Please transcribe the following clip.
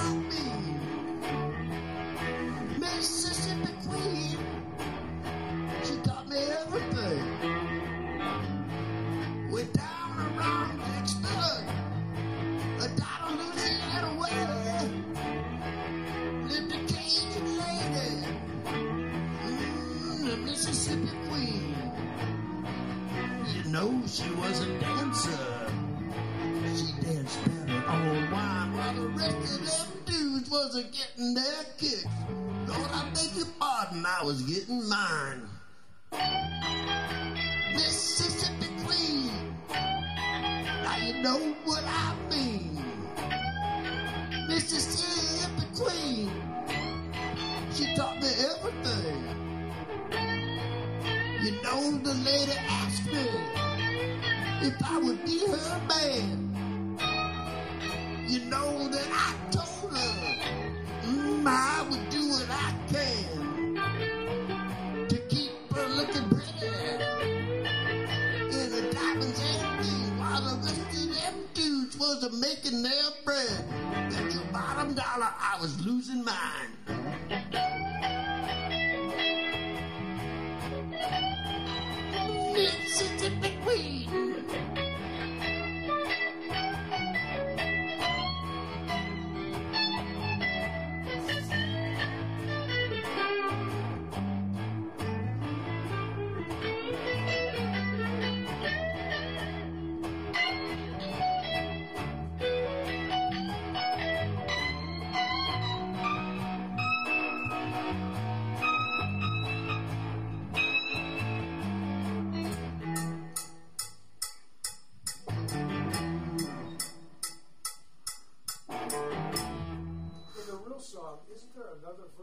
I mean. Mississippi Queen, she taught me everything. We're down around Vicksburg, down in Louisiana way, lived a Cajun lady, the Mississippi Queen. You know she was a dancer. She danced down an old wine while the rest of them dudes wasn't getting their kicks. Lord, I beg your pardon, I was getting mine. Mississippi Queen, now you know what I mean. Mississippi Queen, she taught me everything. You know the lady asked me if I would be her man. You know that I told her I would do what I can to keep her looking pretty in the diamonds and rings while the rest of them dudes was making their bread. Bet your bottom dollar I was losing mine. Mississippi Queen.